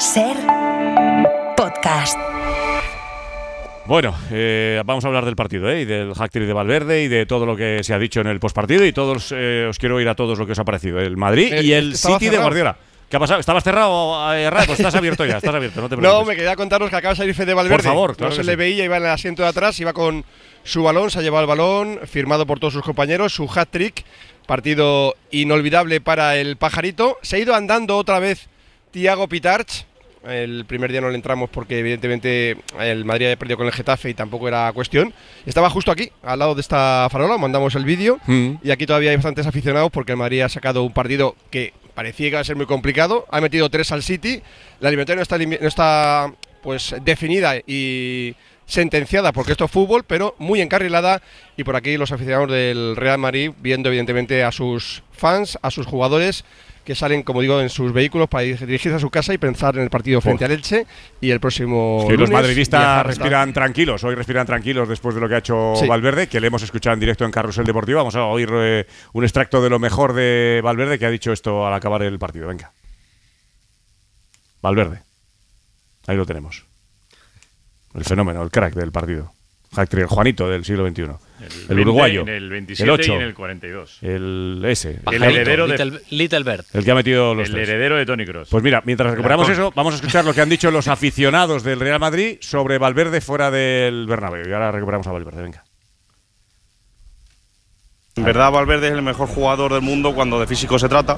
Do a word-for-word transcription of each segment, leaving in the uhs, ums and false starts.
Ser Podcast. Bueno, eh, vamos a hablar del partido, ¿eh? Y del hat-trick de Valverde y de todo lo que se ha dicho en el postpartido y todos eh, os quiero oír a todos lo que os ha parecido. El Madrid eh, y el City cerrado. de Guardiola. ¿Qué ha pasado? ¿Estabas cerrado, eh, Ray? Pues estás abierto ya, estás abierto, no te preocupes. No, me quería contaros que acaba de salir Fede Valverde. Por favor, claro no se sí. le veía, iba en el asiento de atrás, iba con su balón, se ha llevado el balón, firmado por todos sus compañeros, su hat-trick, partido inolvidable para el pajarito. Se ha ido andando otra vez Thiago Pitarch. El primer día no le entramos porque evidentemente el Madrid había perdido con el Getafe y tampoco era cuestión. Estaba justo aquí, al lado de esta farola, mandamos el vídeo mm. y aquí todavía hay bastantes aficionados porque el Madrid ha sacado un partido que parecía que iba a ser muy complicado. Ha metido tres al City, la eliminatoria no está, no está pues definida y sentenciada porque esto es fútbol, pero muy encarrilada, y por aquí los aficionados del Real Madrid viendo evidentemente a sus fans, a sus jugadores que salen, como digo, en sus vehículos para dirigirse a su casa y pensar en el partido frente Uf. al Elche y el próximo es que lunes. Los madridistas respiran tranquilos, hoy respiran tranquilos después de lo que ha hecho sí. Valverde, que le hemos escuchado en directo en Carrusel Deportivo. Vamos a oír eh, un extracto de lo mejor de Valverde, que ha dicho esto al acabar el partido. Venga. Valverde. Ahí lo tenemos. El fenómeno, el crack del partido. Hat-trick, el Juanito del siglo veintiuno. El, el veinte, uruguayo. En el veintisiete el ocho, y en el cuarenta y dos. El ese. El heredero de Little, Little Bird. El que ha metido los El tres. heredero de Toni Kroos. Pues mira, mientras recuperamos eso, vamos a escuchar lo que han dicho los aficionados del Real Madrid sobre Valverde fuera del Bernabéu. Y ahora recuperamos a Valverde, venga. En verdad Valverde es el mejor jugador del mundo cuando de físico se trata,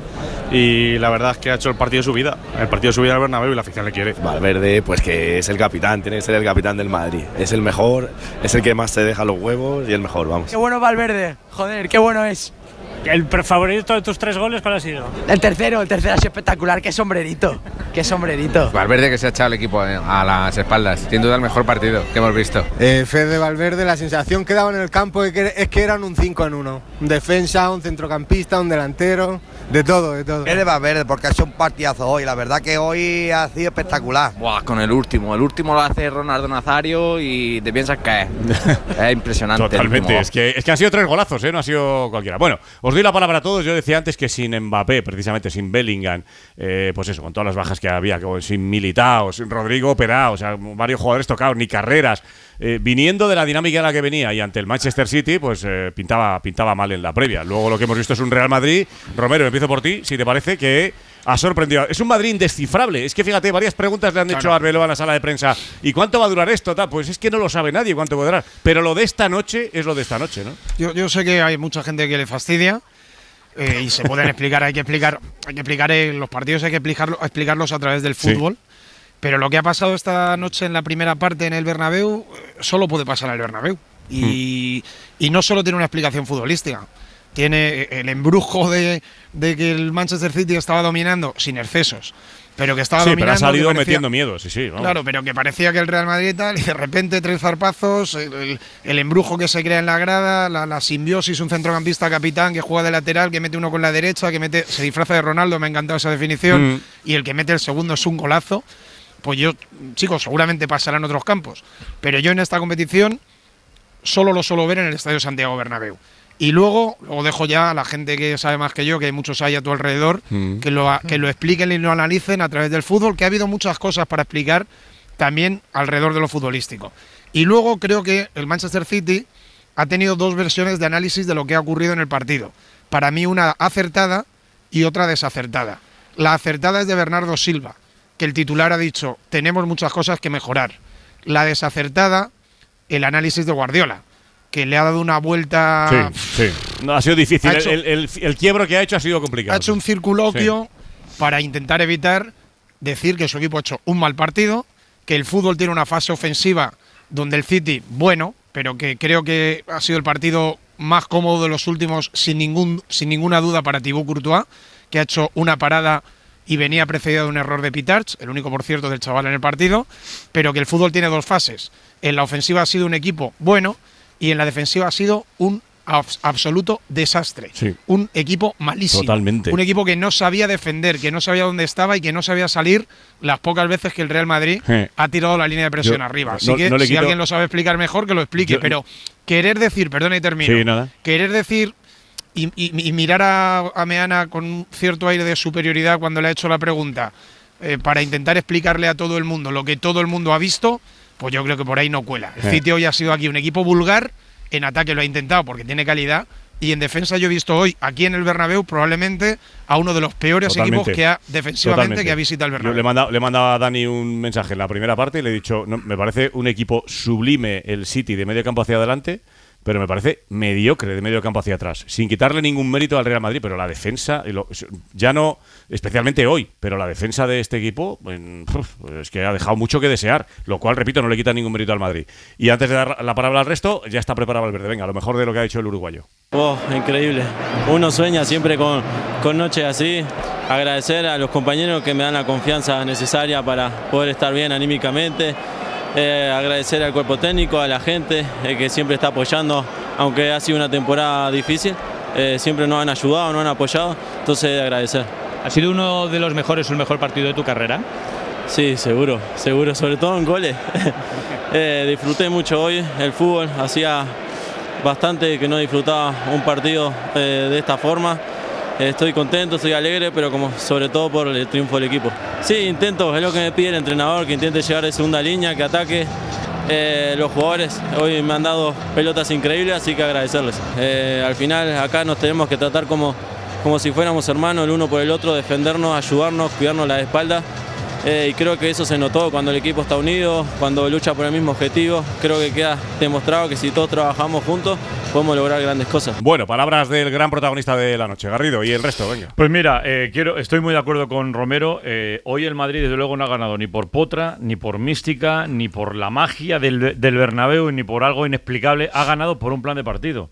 y la verdad es que ha hecho el partido de su vida, el partido de su vida del Bernabéu, y la afición le quiere. Valverde, pues que es el capitán, tiene que ser el capitán del Madrid, es el mejor, es el que más se deja los huevos y el mejor, vamos. Qué bueno Valverde, joder, qué bueno es. ¿El favorito de tus tres goles cuál ha sido? El tercero, el tercero ha sido espectacular, qué sombrerito, qué sombrerito. Valverde, que se ha echado el equipo a las espaldas, sin duda el mejor partido que hemos visto. Eh, Fede Valverde, la sensación que daba en el campo es que, es que eran un cinco en uno, un defensa, un centrocampista, un delantero, de todo, de todo. Fede Valverde, porque ha hecho un partidazo hoy, la verdad que hoy ha sido espectacular. Buah, con el último, el último lo hace Ronaldo Nazario y te piensas que es, es impresionante. Totalmente, es que, es que han sido tres golazos, ¿eh? No ha sido cualquiera. Bueno, os doy la palabra a todos. Yo decía antes que sin Mbappé, precisamente sin Bellingham, eh, pues eso, con todas las bajas que había, como sin Militao, sin Rodrigo operado, o sea, varios jugadores tocados, ni carreras, eh, viniendo de la dinámica en la que venía y ante el Manchester City, pues eh, pintaba, pintaba mal en la previa. Luego lo que hemos visto es un Real Madrid. Romero, empiezo por ti, si te parece, que ha sorprendido. Es un Madrid indescifrable. Es que fíjate, varias preguntas le han hecho claro. a Arbeloa en la sala de prensa. ¿Y cuánto va a durar esto? Tal? Pues es que no lo sabe nadie cuánto va a durar. Pero lo de esta noche es lo de esta noche, ¿no? Yo, yo sé que hay mucha gente que le fastidia. Eh, y se pueden explicar, hay que explicar, hay que explicar eh, los partidos, hay que explicarlo, explicarlos a través del fútbol. Sí. Pero lo que ha pasado esta noche en la primera parte en el Bernabéu solo puede pasar en el Bernabéu. Y, mm. y no solo tiene una explicación futbolística. Tiene el embrujo de, de que el Manchester City estaba dominando sin excesos, pero que estaba sí, dominando. Sí, pero ha salido parecía, metiendo miedo, sí, sí. Vamos. Claro, pero que parecía que el Real Madrid tal, y de repente tres zarpazos, el, el, el embrujo que se crea en la grada, la, la simbiosis, un centrocampista capitán que juega de lateral, que mete uno con la derecha, que mete, se disfraza de Ronaldo, me ha encantado esa definición, mm. y el que mete el segundo es un golazo. Pues yo, chicos, seguramente pasarán otros campos, pero yo en esta competición solo lo suelo ver en el Estadio Santiago Bernabéu. Y luego, luego dejo ya a la gente que sabe más que yo, que hay muchos ahí a tu alrededor, mm. que, lo, que lo expliquen y lo analicen a través del fútbol, que ha habido muchas cosas para explicar también alrededor de lo futbolístico. Y luego creo que el Manchester City ha tenido dos versiones de análisis de lo que ha ocurrido en el partido. Para mí una acertada y otra desacertada. La acertada es de Bernardo Silva, que el titular ha dicho, tenemos muchas cosas que mejorar. La desacertada, el análisis de Guardiola, que le ha dado una vuelta. Sí, sí. No, ha sido difícil. Ha hecho, el, el, el quiebro que ha hecho ha sido complicado. Ha hecho un circunloquio sí. para intentar evitar decir que su equipo ha hecho un mal partido, que el fútbol tiene una fase ofensiva donde el City, bueno, pero que creo que ha sido el partido más cómodo de los últimos, sin, ningún, sin ninguna duda, para Thibaut Courtois, que ha hecho una parada y venía precedido de un error de Pitarch, el único, por cierto, del chaval en el partido, pero que el fútbol tiene dos fases. En la ofensiva ha sido un equipo bueno, y en la defensiva ha sido un abs- absoluto desastre. Sí. Un equipo malísimo. Totalmente. Un equipo que no sabía defender, que no sabía dónde estaba y que no sabía salir las pocas veces que el Real Madrid eh. ha tirado la línea de presión Yo, arriba. Así no, que no si quito... alguien lo sabe explicar mejor, que lo explique. Yo... Pero querer decir, perdona y termino, sí, nada. querer decir y, y, y mirar a, a Meana con un cierto aire de superioridad cuando le ha hecho la pregunta, eh, para intentar explicarle a todo el mundo lo que todo el mundo ha visto, pues yo creo que por ahí no cuela. El City hoy ha sido aquí un equipo vulgar, en ataque lo ha intentado porque tiene calidad, y en defensa yo he visto hoy aquí en el Bernabéu probablemente a uno de los peores Totalmente. equipos que ha defensivamente Totalmente. que ha visitado el Bernabéu. Yo le he mandado, le he mandado a Dani un mensaje en la primera parte y le he dicho, no, me parece un equipo sublime el City de medio campo hacia adelante, pero me parece mediocre de medio campo hacia atrás, sin quitarle ningún mérito al Real Madrid, pero la defensa, ya no, especialmente hoy, pero la defensa de este equipo es que ha dejado mucho que desear, lo cual, repito, no le quita ningún mérito al Madrid. Y antes de dar la palabra al resto, ya está preparado Valverde. Venga, lo mejor de lo que ha hecho el uruguayo. Oh, increíble. Uno sueña siempre con, con noches así. Agradecer a los compañeros que me dan la confianza necesaria para poder estar bien anímicamente. Eh, agradecer al cuerpo técnico, a la gente eh, que siempre está apoyando, aunque ha sido una temporada difícil, eh, siempre nos han ayudado, nos han apoyado, entonces agradecer. ¿Ha sido uno de los mejores o el mejor partido de tu carrera? Sí, seguro, seguro, sobre todo en goles. eh, disfruté mucho hoy el fútbol, hacía bastante que no disfrutaba un partido eh, de esta forma. Estoy contento, estoy alegre, pero como sobre todo por el triunfo del equipo. Sí, intento, es lo que me pide el entrenador, que intente llegar de segunda línea, que ataque. Eh, los jugadores hoy me han dado pelotas increíbles, así que agradecerles. Eh, al final acá nos tenemos que tratar como, como si fuéramos hermanos, el uno por el otro, defendernos, ayudarnos, cuidarnos la espalda. Eh, y creo que eso se notó cuando el equipo está unido, cuando lucha por el mismo objetivo. Creo que queda demostrado que si todos trabajamos juntos podemos lograr grandes cosas. Bueno, palabras del gran protagonista de la noche, Garrido, y el resto, venga. Pues mira, eh, quiero, estoy muy de acuerdo con Romero. Eh, hoy el Madrid desde luego no ha ganado ni por potra, ni por mística, ni por la magia del, del Bernabéu, ni por algo inexplicable. Ha ganado por un plan de partido.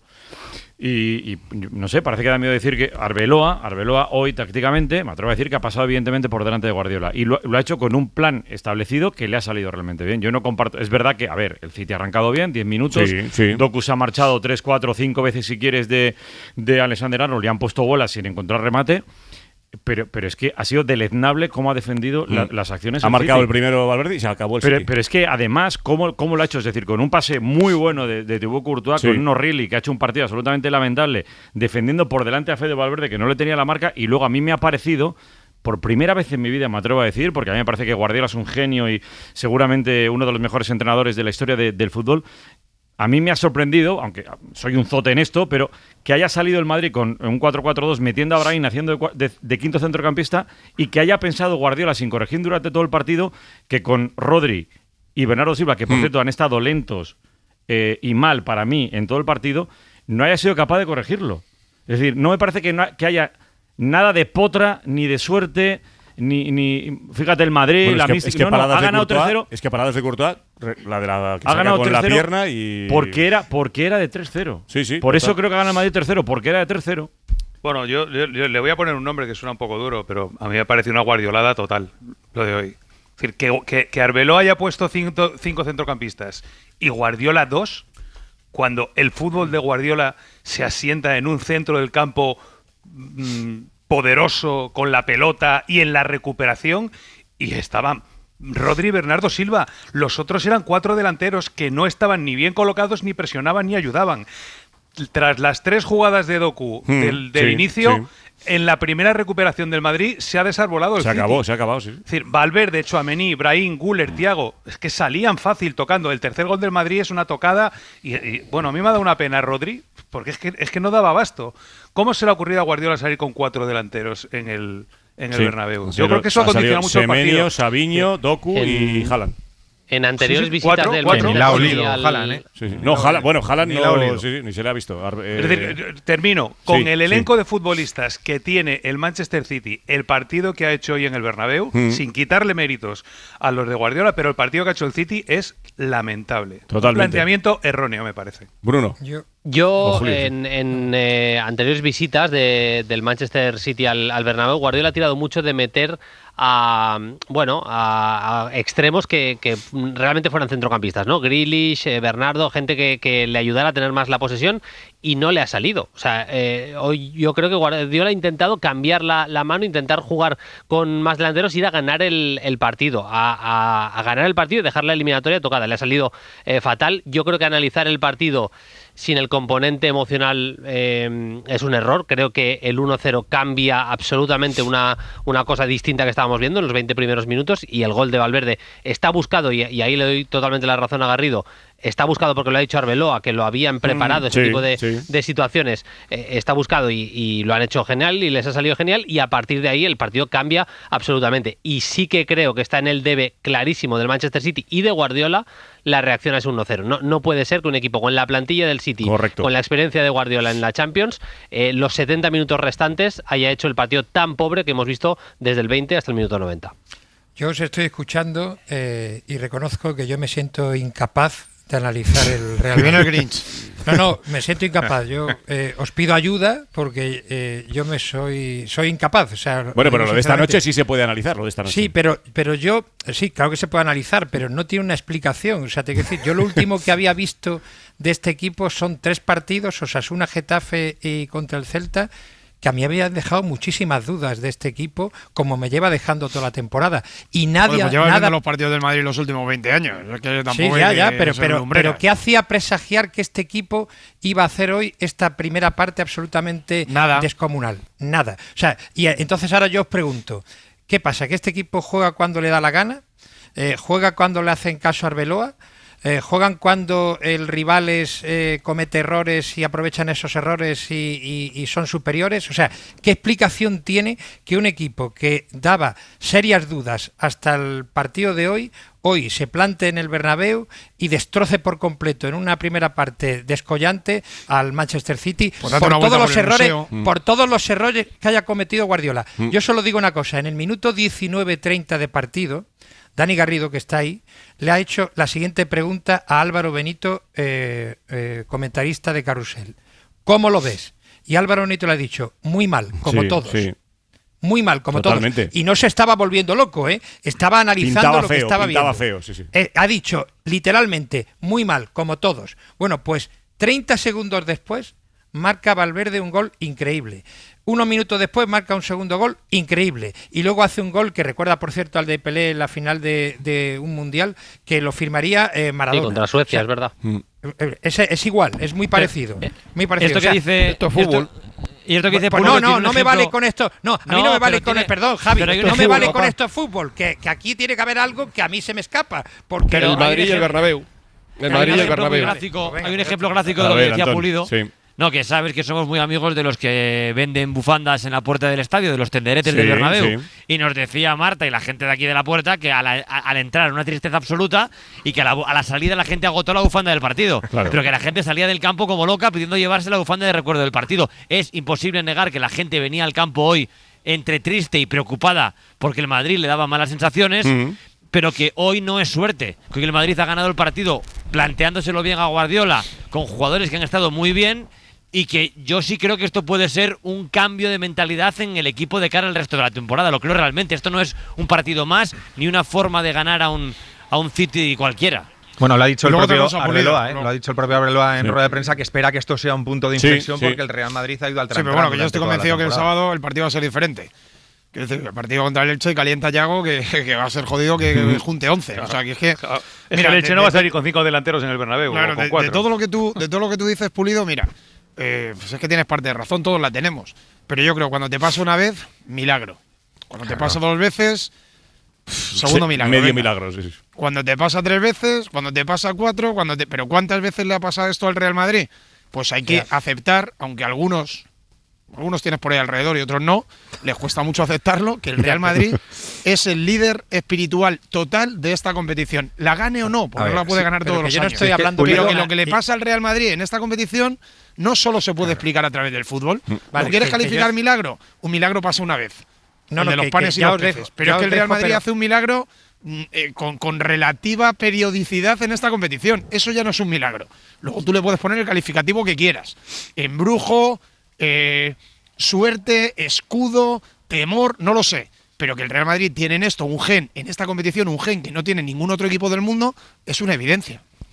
Y, y no sé, parece que da miedo decir que Arbeloa, Arbeloa hoy tácticamente, me atrevo a decir que ha pasado evidentemente por delante de Guardiola y lo, lo ha hecho con un plan establecido que le ha salido realmente bien. Yo no comparto, es verdad que, a ver, el City ha arrancado bien, diez minutos, sí, sí. Doku se ha marchado tres, cuatro, cinco veces si quieres de, de Alexander Arnold, le han puesto bolas sin encontrar remate. Pero, pero es que ha sido deleznable cómo ha defendido la, mm. las acciones. Ha marcado City. El primero Valverde y se acabó el pero, City. Pero es que además, ¿cómo, cómo lo ha hecho? Es decir, con un pase muy bueno de, de Thibaut Courtois, sí. con un O'Reilly que ha hecho un partido absolutamente lamentable, defendiendo por delante a Fede Valverde, que no le tenía la marca, y luego a mí me ha parecido, por primera vez en mi vida me atrevo a decir, porque a mí me parece que Guardiola es un genio y seguramente uno de los mejores entrenadores de la historia de, del fútbol. A mí me ha sorprendido, aunque soy un zote en esto, pero que haya salido el Madrid con un cuatro cuatro dos metiendo a Brahim haciendo de, de, de quinto centrocampista y que haya pensado Guardiola, sin corregir durante todo el partido, que con Rodri y Bernardo Silva, que por mm. cierto han estado lentos eh, y mal para mí en todo el partido, no haya sido capaz de corregirlo. Es decir, no me parece que, no, que haya nada de potra ni de suerte. Ni, ni fíjate el Madrid, bueno, la es que, mística, es que no, no, ha ganado tres cero. Es que paradas de Courtois, la de la que ha ganado con la pierna y porque era porque era de tres cero. Sí, sí. Por total. eso creo que gana el Madrid tres cero, porque era de tres cero. Bueno, yo, yo, yo le voy a poner un nombre que suena un poco duro, pero a mí me parece una guardiolada total lo de hoy. Es decir, que, que, que Arbeloa haya puesto cinco, cinco centrocampistas y Guardiola dos, cuando el fútbol de Guardiola se asienta en un centro del campo mmm, poderoso con la pelota y en la recuperación, y estaban Rodri y Bernardo Silva. Los otros eran cuatro delanteros que no estaban ni bien colocados, ni presionaban, ni ayudaban. Tras las tres jugadas de Doku hmm, del, del sí, inicio, sí. en la primera recuperación del Madrid se ha desarbolado el Se City. acabó, se ha acabado, sí. Es decir, Valverde, Tchouaméni, Brahim, Güler, Thiago, es que salían fácil tocando. El tercer gol del Madrid es una tocada y, y bueno, a mí me ha dado una pena Rodri, porque es que, es que no daba abasto. ¿Cómo se le ha ocurrido a Guardiola salir con cuatro delanteros en el, en el sí, Bernabéu? Yo creo que eso ha condicionado mucho Semenyo, el partido. Savinho, Doku en, y Haaland. En anteriores sí, sí, visitas cuatro, del cuatro. Manchester Ni la ha olido, al... Haaland, ¿eh? Sí, sí. No, Haaland, bueno, Haaland ni, no, sí, sí, ni se le ha visto. Eh, es decir, termino. Con sí, el elenco sí. de futbolistas que tiene el Manchester City, el partido que ha hecho hoy en el Bernabéu, mm. sin quitarle méritos a los de Guardiola, pero el partido que ha hecho el City es lamentable. Totalmente. Un planteamiento erróneo, me parece. Bruno. Yo, Yo en, en eh, anteriores visitas de, del Manchester City al, al Bernabéu, Guardiola ha tirado mucho de meter a bueno a, a extremos que, que realmente fueran centrocampistas, ¿no? Grealish, eh, Bernardo, gente que, que le ayudara a tener más la posesión, y no le ha salido. O sea, eh, hoy yo creo que Guardiola ha intentado cambiar la, la mano, intentar jugar con más delanteros, ir a ganar el, el partido, a, a, a ganar el partido y dejar la eliminatoria tocada. Le ha salido eh, fatal. Yo creo que analizar el partido sin el componente emocional eh, es un error. Creo que el uno cero cambia absolutamente una, una cosa distinta que estábamos viendo en los veinte primeros minutos, y el gol de Valverde está buscado, y, y ahí le doy totalmente la razón a Garrido, está buscado porque lo ha dicho Arbeloa, que lo habían preparado mm, ese sí, tipo de, sí. de situaciones, eh, está buscado y, y lo han hecho genial y les ha salido genial, y a partir de ahí el partido cambia absolutamente. Y sí que creo que está en el debe clarísimo del Manchester City y de Guardiola la reacción a ese uno cero. No, no puede ser que un equipo con la plantilla del City, Correcto. con la experiencia de Guardiola en la Champions, eh, los setenta minutos restantes haya hecho el partido tan pobre que hemos visto desde el veinte hasta el minuto noventa. Yo os estoy escuchando eh, y reconozco que yo me siento incapaz de analizar el Real Madrid. Viene el Grinch. No, no, me siento incapaz. Yo eh, os pido ayuda porque eh, yo me soy soy incapaz. O sea, bueno, pero lo de esta noche sí se puede analizar, lo de esta noche. Sí, pero, pero yo, sí, claro que se puede analizar, pero no tiene una explicación. O sea, te quiero decir, yo lo último que había visto de este equipo son tres partidos, Osasuna, Getafe y contra el Celta, que a mí habían dejado muchísimas dudas de este equipo, como me lleva dejando toda la temporada. Y nadie... Bueno, pues lleva nada... viendo los partidos del Madrid los últimos veinte años. Es que sí, ya, ya, pero, pero, pero ¿qué hacía presagiar que este equipo iba a hacer hoy esta primera parte absolutamente nada. descomunal? Nada. O sea, y entonces ahora yo os pregunto, ¿qué pasa? ¿Que este equipo juega cuando le da la gana? Eh, ¿Juega cuando le hacen caso a Arbeloa? Eh, ¿Juegan cuando el rival es, eh, comete errores y aprovechan esos errores y, y, y son superiores? O sea, ¿qué explicación tiene que un equipo que daba serias dudas hasta el partido de hoy, hoy se plante en el Bernabéu y destroce por completo en una primera parte descollante al Manchester City pues por todos los por errores, mm. por todos los errores que haya cometido Guardiola? Mm. Yo solo digo una cosa, en el minuto diecinueve treinta de partido, Dani Garrido, que está ahí, le ha hecho la siguiente pregunta a Álvaro Benito, eh, eh, comentarista de Carrusel. ¿Cómo lo ves? Y Álvaro Benito le ha dicho, muy mal, como sí, todos. Sí. Muy mal, como Totalmente. todos. Y no se estaba volviendo loco, ¿eh? Estaba analizando pintaba lo feo, que estaba pintaba viendo. Feo, sí, sí. Eh, ha dicho, literalmente, muy mal, como todos. Bueno, pues treinta segundos después marca Valverde un gol increíble. Unos minutos después marca un segundo gol increíble. Y luego hace un gol que recuerda, por cierto, al de Pelé en la final de, de un mundial, que lo firmaría eh, Maradona. Sí, contra Suecia, o sea, es verdad. Es, es igual, es muy parecido. Eh, muy parecido. Esto o sea, que dice... Esto es fútbol. Y esto que dice pues Pablo, no, no, no me ejemplo... vale con esto. No, a no, mí no me vale pero con tiene... el perdón, Javi. Pero No no me fútbol, vale papá. con esto es fútbol. Que, que aquí tiene que haber algo que a mí se me escapa. Porque Pero el Madrid y el Bernabéu. El Madrid y el Bernabéu. Gráfico, hay un ejemplo gráfico de lo que ver, decía Antón, Pulido. Sí. No, que sabes que somos muy amigos de los que venden bufandas en la puerta del estadio, de los tenderetes Sí, del Bernabéu. sí. Y nos decía Marta y la gente de aquí de la puerta que a la- a- al entrar una tristeza absoluta y que a la, a la salida la gente agotó la bufanda del partido. Claro. Pero que la gente salía del campo como loca pidiendo llevarse la bufanda de recuerdo del partido. Es imposible negar que la gente venía al campo hoy entre triste y preocupada porque el Madrid le daba malas sensaciones. Mm. Pero que hoy no es suerte, que el Madrid ha ganado el partido planteándoselo bien a Guardiola, con jugadores que han estado muy bien, y que yo sí creo que esto puede ser un cambio de mentalidad en el equipo de cara al resto de la temporada. Lo creo realmente. Esto no es un partido más, ni una forma de ganar a un, a un City cualquiera. Bueno, lo ha dicho Y el luego propio tenemos a Arbeloa, Pulido, ¿eh? ¿no? Lo ha dicho el propio Arbeloa en Sí. rueda de prensa, que espera que esto sea un punto de Sí, inflexión sí. porque el Real Madrid ha ido al Sí, pero bueno, que yo estoy convencido que el sábado sábado el partido va a ser diferente. Quiero decir, el partido contra el Elche calienta a Yago que, que va a ser jodido que, que junte once. O sea, que es que. Es que mira, el Elche de- no va a de- salir con cinco delanteros en el Bernabéu. Claro, o con de, cuatro. de todo lo que tú, de todo lo que tú dices, Pulido, mira, eh, pues es que tienes parte de razón, todos la tenemos. Pero yo creo que cuando te pasa una vez, milagro. Cuando te pasa dos veces, pff, segundo Sí, milagro. Medio venga. milagro, sí, sí. Cuando te pasa tres veces, cuando te pasa cuatro, cuando te... pero ¿cuántas veces le ha pasado esto al Real Madrid? Pues hay que Ya. aceptar, aunque algunos, algunos tienes por ahí alrededor y otros no, les cuesta mucho aceptarlo, que el Real Madrid es el líder espiritual total de esta competición. La gane o no, porque A ver, no la puede sí, ganar pero todos que los yo no años. estoy Es que- hablando pero de- que lo que le y- pasa al Real Madrid en esta competición no solo se puede explicar a través del fútbol. Vale, ¿Lo quieres que- que calificar yo- milagro? Un milagro pasa una vez. No, el no, de los que- panes que y ya los os peces. dejo, Pero ya es que os el Real dejo, Madrid pero- hace un milagro mm, eh, con, con relativa periodicidad en esta competición. Eso ya no es un milagro. Luego tú le puedes poner el calificativo que quieras. Embrujo, eh, suerte, escudo, temor, no lo sé. Pero que el Real Madrid tiene en esto un gen, en esta competición, un gen que no tiene ningún otro equipo del mundo, es una evidencia.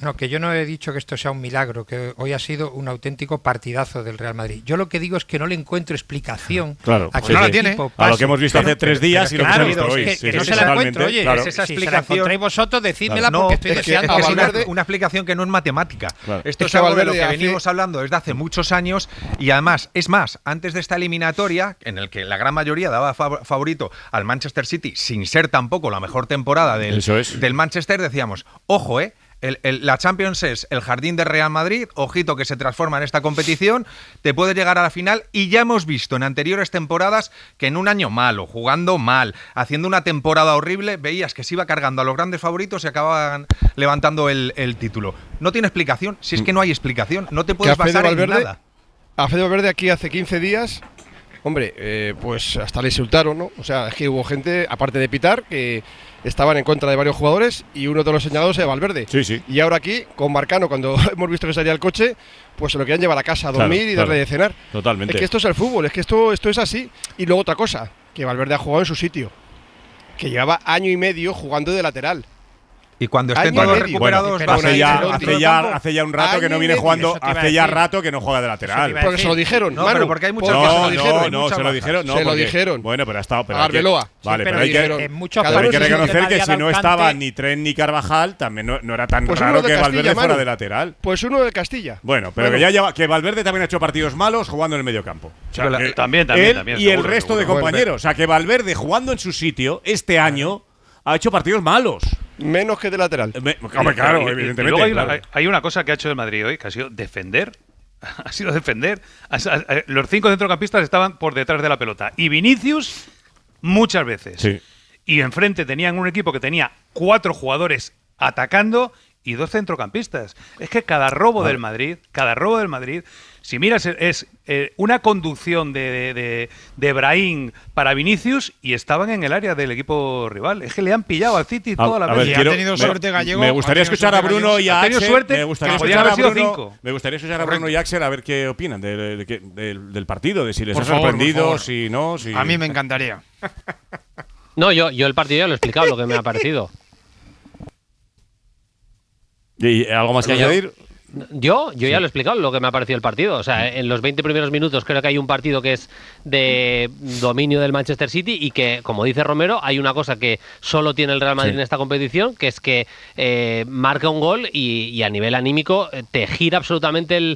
No, que yo no he dicho que esto sea un milagro, que hoy ha sido un auténtico partidazo del Real Madrid. Yo lo que digo es que no le encuentro explicación claro, a pues que no el la tiene. equipo A lo pase. que hemos visto hace tres días y lo que se ha visto hoy. Que, Sí, que no sí, se la encuentro, oye, claro. es esa Si explicación. Si vosotros, decídmela no, porque estoy es que, deseando. es, que es una, Valverde- una explicación que no es matemática. Claro. Esto Es es, que algo de lo Valverde que hace- venimos hablando desde hace muchos años y además, es más, antes de esta eliminatoria, en el que la gran mayoría daba fav- favorito al Manchester City, sin ser tampoco la mejor temporada del, Eso es. del Manchester, decíamos, ojo, eh, El, el, la Champions es el jardín del Real Madrid, ojito que se transforma en esta competición, te puede llegar a la final y ya hemos visto en anteriores temporadas que en un año malo, jugando mal, haciendo una temporada horrible, veías que se iba cargando a los grandes favoritos y acababan levantando el, el título. No tiene explicación, si es que no hay explicación, no te Que puedes a Fede basar en Valverde, nada. a Fede Valverde aquí hace quince días, hombre, eh, pues hasta le insultaron, ¿no? O sea, es que hubo gente, aparte de pitar, que estaban en contra de varios jugadores y uno de los señalados era Valverde. Sí, sí. Y ahora aquí, con Marcano, cuando hemos visto que salía el coche, pues se lo querían llevar a casa a Claro, dormir y claro. darle de cenar. Totalmente. Es que esto es el fútbol, es que esto, esto es así. Y luego otra cosa, que Valverde ha jugado en su sitio, que llevaba año y medio jugando de lateral. Y cuando estén Año y todos medio. recuperados, Bueno, va a hace ser ya, el hace, centro ya, del campo. hace ya un rato que Año no y viene medio, jugando, eso te iba a hace ya decir. rato que no juega de Eso te lateral. iba a Porque se lo dijeron, No, Manu, pero porque hay muchas porque bajas. se lo No, dijeron. no, no, muchas se lo bajas. dijeron, no. Se lo porque- dijeron. Bueno, pero ha estado. Pero A hay que- Arbeloa. Vale, Sí, pero hay que, dijeron, en muchos cada pero hay uno que se siente reconocer que María si no Dalcante- estaba ni Tren ni Carvajal, también no, no era tan Pues uno raro de que Castilla, Valverde fuera Manu. de lateral. Pues uno del Castilla. Bueno, pero Bueno. que ya lleva, que Valverde también ha hecho partidos malos jugando en el medio campo. O sea, Pero la- que también, también, él también, y el seguro, resto de seguro. compañeros. O sea, que Valverde jugando en su sitio este año ha hecho partidos malos. Menos que de lateral. Eh, me- Hombre, claro, Y- y- y evidentemente. luego hay, una, claro. hay una cosa que ha hecho el Madrid hoy, que ha sido defender. Ha sido defender. Ha- ha- Los cinco centrocampistas estaban por detrás de la pelota. Y Vinicius, muchas veces. Sí. Y enfrente tenían un equipo que tenía cuatro jugadores atacando y dos centrocampistas. Es que cada robo Vale. del Madrid, cada robo del Madrid, si miras, es, es, eh, una conducción de, de, de, de Brahim para Vinicius y estaban en el área del equipo rival. Es que le han pillado al City A- toda la a ver, vez. Y ha quiero- tenido me- suerte Gallego, Me ha gustaría tenido escuchar a suerte Bruno Gallego. y Ha a tenido Axel. suerte, Me gustaría que podían escuchar a haber sido Bruno. cinco. Me gustaría escuchar a Bruno y Axel a ver qué opinan de- de- de- del, del partido, de si les Por ha favor, por sorprendido, favor. si no, si. A mí me encantaría. No, yo, yo el partido ya lo he explicado, lo que me ha parecido. ¿Y algo más que Yo- añadir? Yo, yo ya lo he explicado lo que me ha parecido el partido. O sea, en los veinte primeros minutos creo que hay un partido que es de dominio del Manchester City y que, como dice Romero, hay una cosa que solo tiene el Real Madrid Sí. en esta competición, que es que eh, marca un gol y, y a nivel anímico eh, te gira absolutamente el,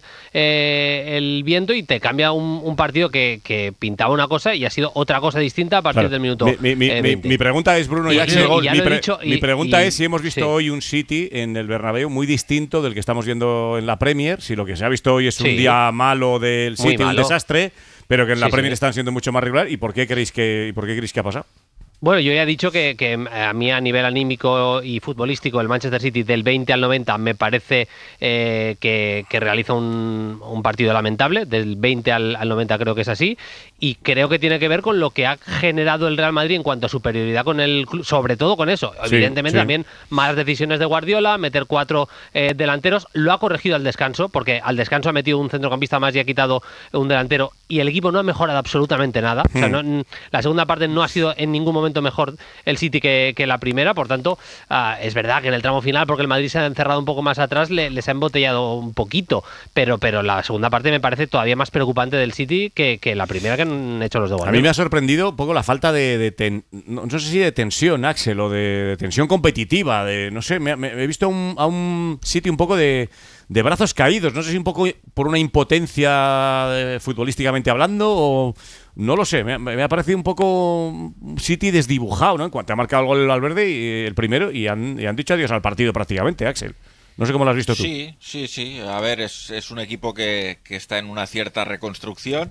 eh, el viento y te cambia un, un partido que, que pintaba una cosa y ha sido otra cosa distinta a partir Claro. del minuto Mi, mi- mi- eh, mi- veinte. mi pregunta es, Bruno y, Y- Axel. y ya mi, lo he pre- dicho, y- mi pregunta y- es si hemos visto sí. hoy un City en el Bernabéu muy distinto del que estamos viendo en la Premier. Si lo que se ha visto hoy es un Sí. día malo del Muy City, un malo. desastre, pero que en la Sí, Premier sí. están siendo mucho más regular. ¿Y por qué creéis que, y por qué creéis que ha pasado? Bueno, yo ya he dicho que, que a mí a nivel anímico y futbolístico el Manchester City del veinte al noventa me parece eh, que, que realiza un, un partido lamentable, del veinte al, al noventa creo que es así, y creo que tiene que ver con lo que ha generado el Real Madrid en cuanto a superioridad con el club, sobre todo con eso. Sí, Evidentemente sí. también malas decisiones de Guardiola, meter cuatro eh, delanteros, lo ha corregido al descanso, porque al descanso ha metido un centrocampista más y ha quitado un delantero, y el equipo no ha mejorado absolutamente nada. O sea, Hmm. no- la segunda parte no ha sido en ningún momento mejor el City que, que la primera, por tanto, ah, es verdad que en el tramo final, porque el Madrid se ha encerrado un poco más atrás, le- les ha embotellado un poquito, pero, pero la segunda parte me parece todavía más preocupante del City que, que la primera que han hecho los de A mí Guardiola. me ha sorprendido un poco la falta de, de ten- no, no sé si de tensión, Axel, o de, de tensión competitiva, de no sé, me, me- he visto un- a un City un poco de, de brazos caídos, no sé si un poco por una impotencia eh, futbolísticamente hablando o no lo sé, me, ha- me ha parecido un poco un City desdibujado, ¿no? En cuanto ha marcado el gol el Valverde y el primero y han, y han dicho adiós al partido prácticamente, Axel. No sé cómo lo has visto tú. Sí, sí, sí. A ver, es, es un equipo que, que está en una cierta reconstrucción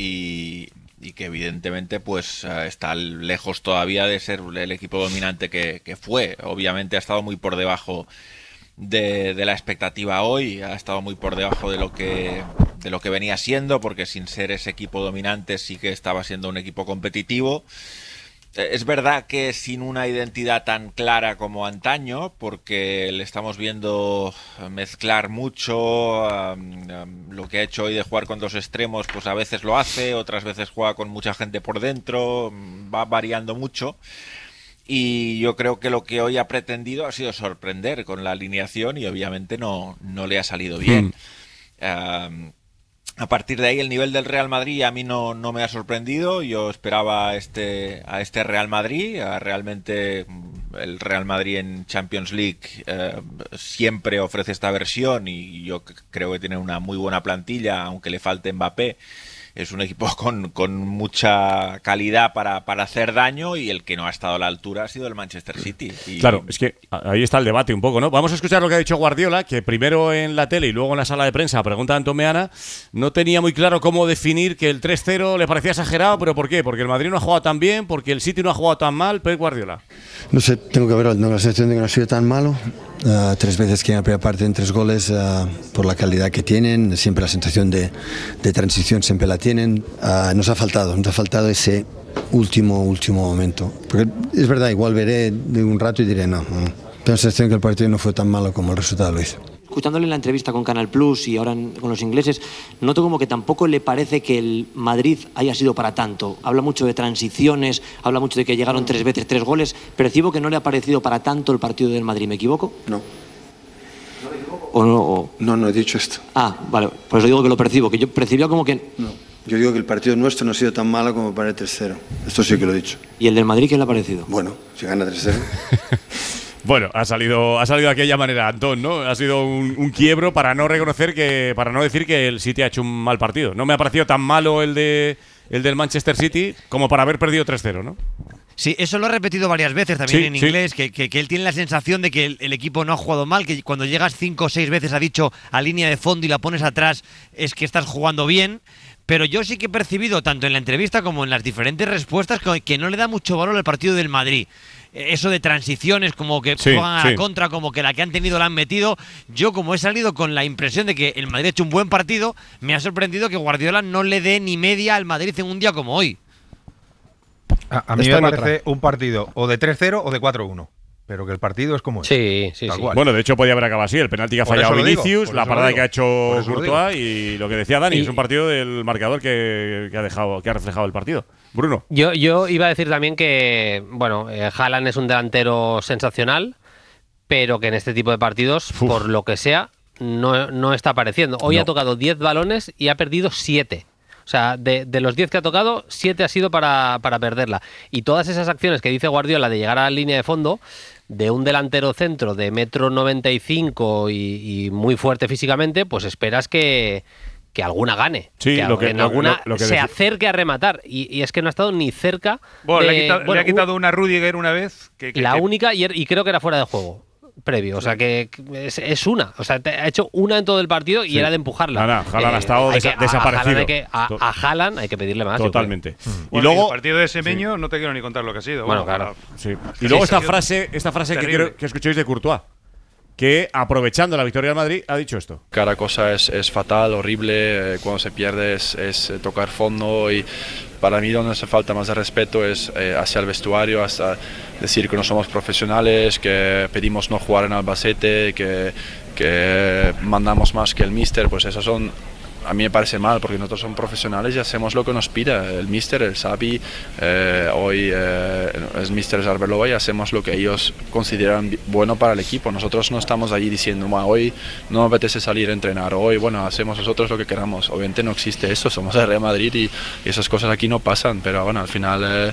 y, y que evidentemente pues eh, está lejos todavía de ser el equipo dominante que, que fue. Obviamente ha estado muy por debajo de, de la expectativa hoy, ha estado muy por debajo de lo que de lo que venía siendo, porque sin ser ese equipo dominante sí que estaba siendo un equipo competitivo. Es verdad que sin una identidad tan clara como antaño, porque le estamos viendo mezclar mucho, um, um, lo que ha hecho hoy de jugar con dos extremos, pues a veces lo hace, otras veces juega con mucha gente por dentro, va variando mucho. y yo creo que lo que hoy ha pretendido ha sido sorprender con la alineación y obviamente no, no le ha salido bien. Mm. Uh, A partir de ahí el nivel del Real Madrid a mí no, no me ha sorprendido. Yo esperaba a este, a este Real Madrid. A realmente el Real Madrid en Champions League eh, siempre ofrece esta versión y yo creo que tiene una muy buena plantilla, aunque le falte Mbappé. Es un equipo con, con mucha calidad para, para hacer daño y el que no ha estado a la altura ha sido el Manchester City. Y claro, es que ahí está el debate un poco, ¿no? Vamos a escuchar lo que ha dicho Guardiola, que primero en la tele y luego en la sala de prensa, pregunta a Antón Meana, no tenía muy claro cómo definir que el tres cero le parecía exagerado, pero ¿por qué? Porque el Madrid no ha jugado tan bien, porque el City no ha jugado tan mal, Pep Guardiola. No sé, tengo que verlo, tengo la sensación de que no ha sido tan malo. Uh, tres veces que en la primera parte en tres goles uh, por la calidad que tienen, siempre la sensación de, de transición siempre la tienen. Uh, nos ha faltado, nos ha faltado ese último, último momento. Porque es verdad, igual veré de un rato y diré no, no. Tengo la sensación que el partido no fue tan malo como el resultado lo hizo. Escuchándole en la entrevista con Canal Plus y ahora en, con los ingleses, noto como que tampoco le parece que el Madrid haya sido para tanto. Habla mucho de transiciones, habla mucho de que llegaron tres veces, tres goles. Percibo que no le ha parecido para tanto el partido del Madrid. ¿Me equivoco? No. ¿O no? O... No, no he dicho esto. Ah, vale. Por eso digo que lo percibo, que yo percibía como que... No. Yo digo que el partido nuestro no ha sido tan malo como para el tres cero. Esto sí que lo he dicho. ¿Y el del Madrid qué le ha parecido? Bueno, si gana tres cero... Bueno, ha salido, ha salido de aquella manera, Antón, ¿no? Ha sido un, un quiebro para no reconocer que, para no decir que el City ha hecho un mal partido. No me ha parecido tan malo el de el del Manchester City como para haber perdido tres cero, ¿no? Sí, eso lo ha repetido varias veces también sí, en sí. inglés, que, que, que él tiene la sensación de que el, el equipo no ha jugado mal, que cuando llegas cinco o seis veces, ha dicho, a línea de fondo y la pones atrás, es que estás jugando bien. Pero yo sí que he percibido, tanto en la entrevista como en las diferentes respuestas, que, que no le da mucho valor al partido del Madrid. Eso de transiciones, como que sí, juegan a sí. la contra, como que la que han tenido la han metido. Yo, como he salido con la impresión de que el Madrid ha hecho un buen partido, me ha sorprendido que Guardiola no le dé ni media al Madrid en un día como hoy. A, a mí Está me parece otra. un partido o de tres cero o de cuatro uno. Pero que el partido es como es. Sí, sí, sí. Bueno, de hecho podía haber acabado así. El penalti que ha fallado Vinicius, la parada que ha hecho Courtois y lo que decía Dani, y, es un partido del marcador que, que ha dejado, que ha reflejado el partido. Bruno. Yo, yo iba a decir también que, bueno, eh, Haaland es un delantero sensacional, pero que en este tipo de partidos, Uf. por lo que sea, no, no está apareciendo. Hoy no. ha tocado diez balones y ha perdido siete. O sea, de, de los diez que ha tocado, siete ha sido para, para perderla. Y todas esas acciones que dice Guardiola de llegar a la línea de fondo, de un delantero centro de metro noventa y cinco y, y muy fuerte físicamente, pues esperas que, que alguna gane. Sí, que, lo que, en alguna lo, lo que se decía. acerque a rematar. Y, y es que no ha estado ni cerca. Bueno, de, le, ha quitado, bueno, le ha quitado una Rudiger una vez. Que, que, la que... única, y, y creo que era fuera de juego. Previo, o sea que es, es una, o sea, te ha hecho una en todo el partido y sí. era de empujarla. Nada, Haaland eh, ha estado desa que, desaparecido. A, que, a, a Haaland hay que pedirle más. Totalmente. Mm. Bueno, y luego el partido de Semeño sí. no te quiero ni contar lo que ha sido. Bueno, bueno claro. Sí. Y luego esta frase, esta frase que quiero que escuchéis de Courtois, que aprovechando la victoria del Madrid ha dicho esto. Cada cosa es, es fatal, horrible, eh, cuando se pierde es, es tocar fondo y para mí donde hace falta más de respeto es eh, hacia el vestuario, hasta decir que no somos profesionales, que pedimos no jugar en Albacete, que, que mandamos más que el míster, pues esos son, a mí me parece mal porque nosotros somos profesionales y hacemos lo que nos pida el míster, el Xavi, eh, hoy eh, es míster Arbeloa y hacemos lo que ellos consideran bueno para el equipo. Nosotros no estamos allí diciendo, hoy no me apetece salir a entrenar, hoy bueno, hacemos nosotros lo que queramos. Obviamente no existe eso, somos el Real Madrid y, y esas cosas aquí no pasan, pero bueno, al final eh,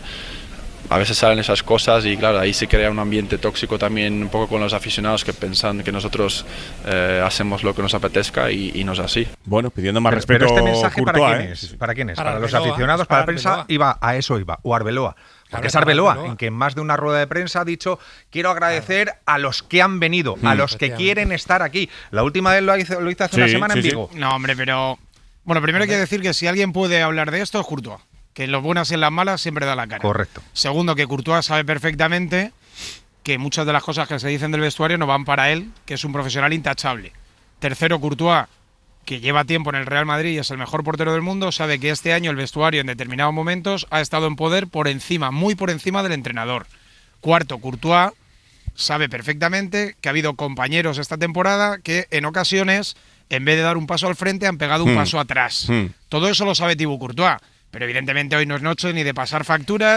a veces salen esas cosas y claro, ahí se crea un ambiente tóxico también un poco con los aficionados que piensan que nosotros eh, hacemos lo que nos apetezca y, y no es así. Bueno, pidiendo más pero, respeto. Pero este mensaje Courtois, ¿para quién ¿eh? es? ¿Para quién es? Para, para los Arbeloa, aficionados, para para la prensa, Arbeloa. iba a eso iba, o Arbeloa. Porque claro, es Arbeloa, Arbeloa, en que en más de una rueda de prensa ha dicho, quiero agradecer claro. a los que han venido, mm, a los que quieren estar aquí. La última vez lo hizo, lo hizo hace sí, una semana sí, en Vigo. Sí. No, hombre, pero... Bueno, primero hay que decir que si alguien puede hablar de esto es Courtois. Que en las buenas y en las malas siempre da la cara. Correcto. Segundo, que Courtois sabe perfectamente que muchas de las cosas que se dicen del vestuario no van para él, que es un profesional intachable. Tercero, Courtois, que lleva tiempo en el Real Madrid y es el mejor portero del mundo, sabe que este año el vestuario en determinados momentos ha estado en poder por encima, muy por encima del entrenador. Cuarto, Courtois sabe perfectamente que ha habido compañeros esta temporada que en ocasiones, en vez de dar un paso al frente, han pegado un hmm. paso atrás. Hmm. Todo eso lo sabe Thibaut Courtois. Pero evidentemente hoy no es noche ni de pasar facturas,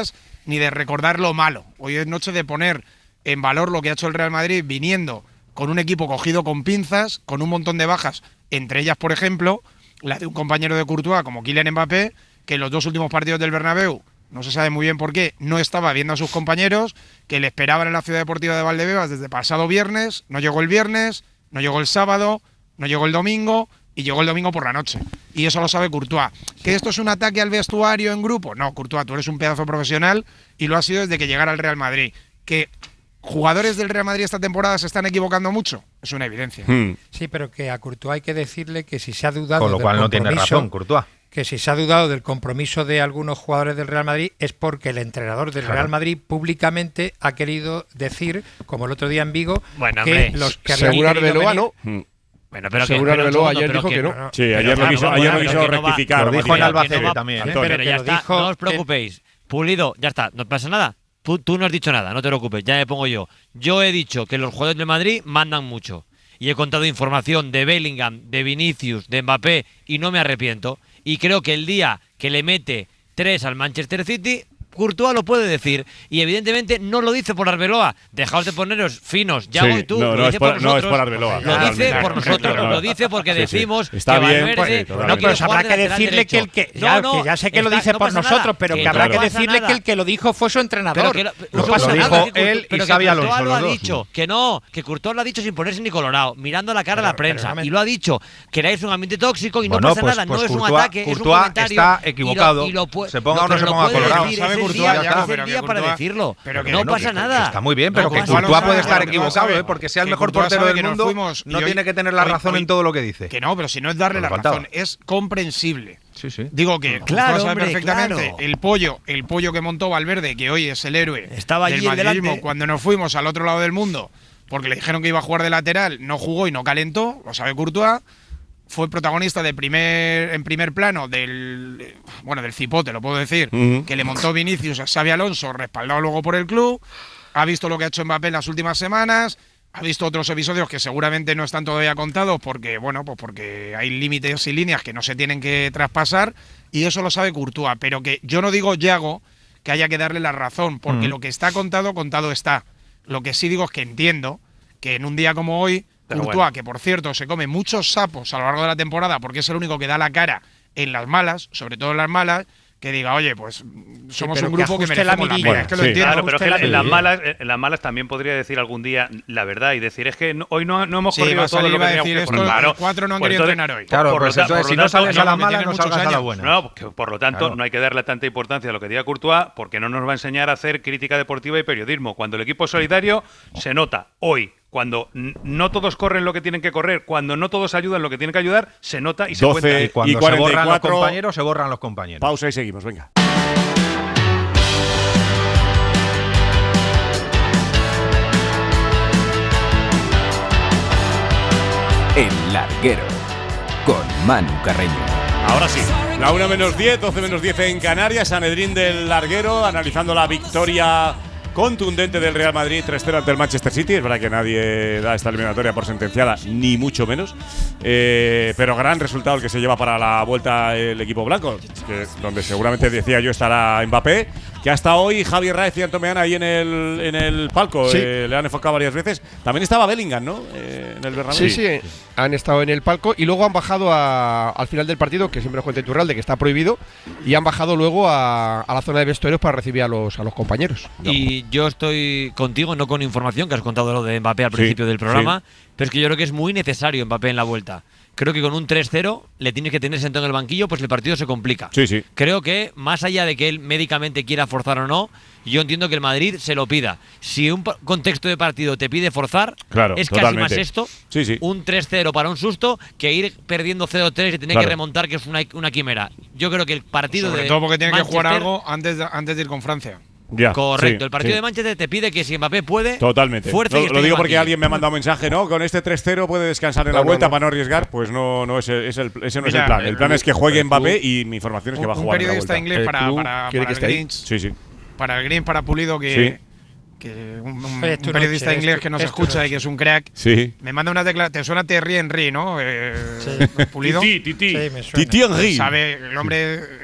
ni de recordar lo malo. Hoy es noche de poner en valor lo que ha hecho el Real Madrid viniendo con un equipo cogido con pinzas, con un montón de bajas, entre ellas, por ejemplo, la de un compañero de Courtois como Kylian Mbappé, que en los dos últimos partidos del Bernabéu, no se sabe muy bien por qué, no estaba viendo a sus compañeros, que le esperaban en la Ciudad Deportiva de Valdebebas desde pasado viernes, no llegó el viernes, no llegó el sábado, no llegó el domingo y llegó el domingo por la noche. Y eso lo sabe Courtois. ¿Que esto es un ataque al vestuario en grupo? No, Courtois, tú eres un pedazo profesional y lo has sido desde que llegara al Real Madrid. ¿Que jugadores del Real Madrid esta temporada se están equivocando mucho? Es una evidencia. Hmm. Sí, pero que a Courtois hay que decirle que si se ha dudado Con lo del cual no tiene razón, Courtois. Que si se ha dudado del compromiso de algunos jugadores del Real Madrid es porque el entrenador del Claro. Real Madrid públicamente ha querido decir, como el otro día en Vigo, Bueno, que hombre, los que según habían querido Arbeloa, venir- no. Bueno, pero Según que, pero Arbeloa un segundo, ayer pero dijo que no. pero- Sí, pero ayer lo claro, quiso, vamos, ayer lo pero quiso que no va- rectificar. Lo dijo en Matías. Albacete que no va- también, ¿eh? Antonio, Pero pero que ya lo está, dijo no os el- preocupéis. Pulido, ya está, no pasa nada. Tú, tú no has dicho nada, no te preocupes, ya me pongo yo. Yo he dicho que los jugadores de Madrid mandan mucho. Y he contado información de Bellingham, de Vinicius, de Mbappé, y no me arrepiento. Y creo que el día que le mete tres al Manchester City, Courtois lo puede decir. Y evidentemente no lo dice por Arbeloa. Dejaos de poneros finos, ya Sí, voy tú. no, lo no dice es por- por no es nosotros. por Arbeloa, Lo dice totalmente. por nosotros. Claro. Lo dice porque Sí, sí. decimos Está que bien, Valverde pues, no totalmente. quiere Pues habrá jugar que de lateral decirle que el derecho. que No, ya, no, que ya sé que lo está- dice no por pasa nosotros, nada, pero que que no habrá que pasa decirle nada. que el que lo dijo fue su entrenador. Pero que lo, no lo- pasa lo nada. dijo él él y pero Xavi que Alonso, Courtois lo ha los dos. dicho, que no, que Courtois lo ha dicho sin ponerse ni colorado, mirando la cara a la Pero- prensa. pero no me- Y lo ha dicho, que erais un ambiente tóxico y no Bueno, pasa pues- nada, pues no es un Courtois- ataque, es un Courtois comentario. está y lo- equivocado. y lo pu- Se ponga lo o no que se lo ponga puede colorado. decir Sabe es el Courtois, día, ya es está, el pero que día para Courtois- decirlo. pero que no no, pasa que- nada. Que está muy bien, pero No que pasa Courtois nada. puede estar Courtois equivocado, sabe- ¿eh? Porque sea el que mejor Courtois portero sabe del que nos mundo, fuimos y no hoy- tiene que tener la hoy- razón hoy- en todo lo que dice. Que no, pero si no es darle Pues la le faltaba. razón, es comprensible. Sí, sí. Digo que Claro, Courtois sabe hombre, perfectamente claro. el pollo, el pollo que montó Valverde, que hoy es el héroe Estaba del allí madridismo, delante. cuando nos fuimos al otro lado del mundo, porque le dijeron que iba a jugar de lateral, no jugó y no calentó, lo sabe Courtois. Fue protagonista de primer, en primer plano del bueno del cipote, lo puedo decir, Ujú. que le montó Vinicius a Xavi Alonso, respaldado luego por el club. Ha visto lo que ha hecho Mbappé en las últimas semanas. Ha visto otros episodios que seguramente no están todavía contados porque, bueno, pues porque hay límites y líneas que no se tienen que traspasar y eso lo sabe Courtois. Pero que yo no digo, Yago, que haya que darle la razón, porque Mm. lo que está contado, contado está. Lo que sí digo es que entiendo que en un día como hoy, Pero Courtois, bueno. que por cierto se come muchos sapos a lo largo de la temporada porque es el único que da la cara en las malas, sobre todo en las malas, que diga, oye, pues somos pero un que grupo que, ajuste la merecemos la mirilla. pena. Es que lo Sí. entiendo. Claro, pero es que la- en, Sí. las malas, en las malas también podría decir algún día la verdad y decir, es que no- hoy no, no hemos Sí, corrido va a todo salir lo y que va a teníamos decir que esto, correr. Claro. los cuatro no han Pues querido entonces- entrenar hoy. Claro, por lo pues ta- entonces por si lo no tanto, sales a no, las que malas, tienen no muchos salgas a las años. buenas. No, que por lo tanto Claro. no hay que darle tanta importancia a lo que diga Courtois porque no nos va a enseñar a hacer crítica deportiva y periodismo. Cuando el equipo es solidario, se nota. Hoy, cuando n- no todos corren lo que tienen que correr, cuando no todos ayudan lo que tienen que ayudar, se nota y se doce cuenta. Y cuando y se borran los cuarenta y cuatro. compañeros, se borran los compañeros. Pausa y seguimos, venga. El Larguero, con Manu Carreño. Ahora sí, la una menos diez, doce menos diez en Canarias, Sanedrín del Larguero, analizando la victoria contundente del Real Madrid tres cero ante el Manchester City. Es verdad que nadie da esta eliminatoria por sentenciada, ni mucho menos. Eh, pero gran resultado el que se lleva para la vuelta el equipo blanco, que donde seguramente decía yo estará Mbappé, que hasta hoy Javier Raez y Antomean ahí en el, en el palco, Sí. eh, le han enfocado varias veces. También estaba Bellingham, ¿no? Eh, en el Bernabéu. Sí, sí, han estado en el palco y luego han bajado a- al final del partido, que siempre nos cuenta Iturralde que está prohibido, y han bajado luego a, a la zona de vestuarios para recibir a los, a los compañeros. Y yo estoy contigo, no con información, que has contado lo de Mbappé al Sí, principio del programa, sí. pero es que yo creo que es muy necesario Mbappé en la vuelta. Creo que con un tres cero le tienes que tener sentado en el banquillo, pues el partido se complica. Sí, sí. Creo que, más allá de que él médicamente quiera forzar o no, yo entiendo que el Madrid se lo pida. Si un pa- contexto de partido te pide forzar, Claro, es casi totalmente. más esto, Sí, sí. un tres cero para un susto, que ir perdiendo cero tres y tener Claro. que remontar, que es una, una quimera. Yo creo que el partido Sobre de todo porque tiene que jugar Manchester- algo antes de, antes de ir con Francia. Ya, Correcto, sí, el partido sí. de Manchester te pide que si Mbappé puede, Totalmente. fuerza y Lo, esté lo en digo el porque banquillo. alguien me ha mandado un mensaje, ¿no? Con este tres cero puede descansar en la No, no, vuelta no. para no arriesgar. Pues no, no es el, es el- ese no es Mira, el plan. El plan el- es que juegue el Mbappé club- y mi información es que va a Un jugar en la periodista vuelta. inglés El para, club para, quiere para que el esté ahí. Grinch, Sí, sí. para el Green, para Pulido, que, que un, un- Oye, es tu un periodista noche, es inglés tu- que nos es tu escucha noche. y que es un crack, Sí. me manda una tecla. Te suena Thierry Henry, ¿no? Eh, Sí. Pulido. Titi, titi. Sí, me suena. Titi Henry. Sabe, el hombre eh,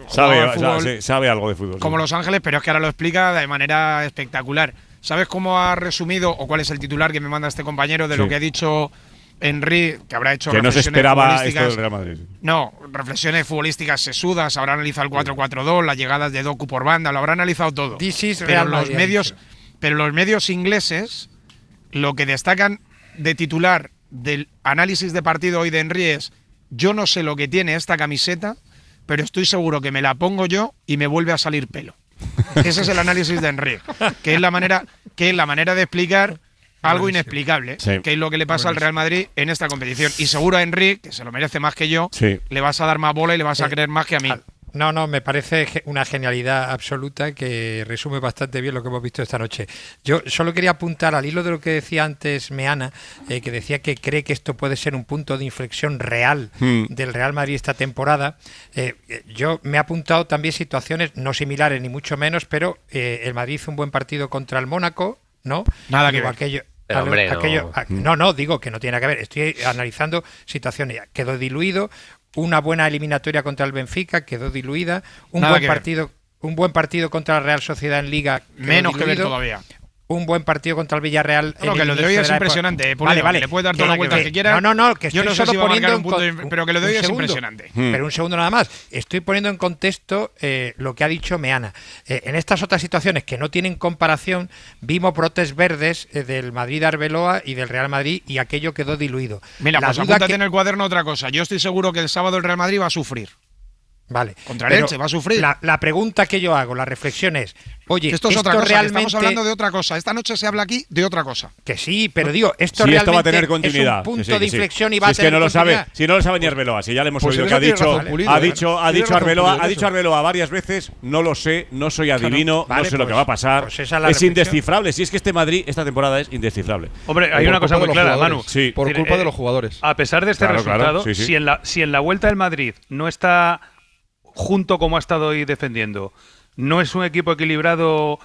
Sabe, de fútbol, sabe, sabe algo de fútbol. como sí. Los Ángeles, pero es que ahora lo explica de manera espectacular. ¿Sabes cómo ha resumido, o cuál es el titular que me manda este compañero de Sí. lo que ha dicho Henry, que habrá hecho Que no se reflexiones esperaba esto futbolísticas? del Real Madrid. No, reflexiones futbolísticas sesudas, habrá analizado el cuatro cuatro dos, las llegadas de Doku por banda, lo habrá analizado todo. This is Pero Real los Madrid, medios, pero los medios ingleses lo que destacan de titular del análisis de partido hoy de Henry es: yo no sé lo que tiene esta camiseta, pero estoy seguro que me la pongo yo y me vuelve a salir pelo. Ese es el análisis de Henry, que es la manera, que es la manera de explicar algo inexplicable, Sí. que es lo que le pasa al Real Madrid en esta competición. Y seguro a Henry, que se lo merece más que yo, Sí. le vas a dar más bola y le vas a Eh, creer más que a mí. No, no, me parece ge- una genialidad absoluta que resume bastante bien lo que hemos visto esta noche. Yo solo quería apuntar al hilo de lo que decía antes Meana, eh, que decía que cree que esto puede ser un punto de inflexión real Hmm. del Real Madrid esta temporada. Eh, eh, yo me he apuntado también situaciones no similares ni mucho menos, pero eh, el Madrid hizo un buen partido contra el Mónaco, ¿no? Nada que Luego ver. aquello, Pero, Algo- hombre, no. aquello- a- no, no, digo que no tiene nada que ver. Estoy analizando situaciones. Quedó diluido. Una buena eliminatoria contra el Benfica, quedó diluida. Un Nada buen que ver. partido, un buen partido contra la Real Sociedad en Liga. quedó Menos que ver diluido. todavía. Un buen partido contra el Villarreal. No, en que el lo de inicio hoy es la época. impresionante, eh, Pulido, Vale, vale. que le puedes dar toda la vuelta que quieras. No, no, no, que estoy Yo no sé solo si va a marcar poniendo un punto en de- con- pero que lo de hoy un es segundo. impresionante. Hmm. Pero un segundo nada más. Estoy poniendo en contexto eh, lo que ha dicho Meana. Eh, en estas otras situaciones que no tienen comparación, vimos brotes verdes eh, del Madrid Arbeloa y del Real Madrid y aquello quedó diluido. Mira, La pues duda apúntate que- en el cuaderno otra cosa. Yo estoy seguro que el sábado el Real Madrid va a sufrir. Vale. Contra el Pero Elche va a sufrir. La, la pregunta que yo hago, la reflexión es, oye, Que esto es otra cosa, que realmente estamos hablando de otra cosa. Esta noche se habla aquí de otra cosa. que sí, pero digo, esto Sí, realmente esto va a tener es continuidad. un punto Sí, sí, de sí. inflexión y Si va a es tener que no lo sabe, continuidad. si no lo sabe ni Arbeloa, si ya le hemos Pues oído en que ha eso tiene dicho, razón Pulido, ha ¿eh? dicho, ha Tiene dicho razón Arbeloa, Pulido ha en dicho eso. Arbeloa varias veces, no lo sé, no soy adivino, Vale, no sé lo pues- que va a pasar. pues esa es la es reflexión. indescifrable. Si es que este Madrid esta temporada es indescifrable. Hombre, hay Por una cosa culpa muy de los clara, jugadores. Manu. Sí. Por Es decir, culpa de eh, los jugadores. A pesar de este Claro, claro, resultado, sí, sí. Si, en la, si en la vuelta del Madrid no está junto como ha estado hoy defendiendo, no es un equipo equilibrado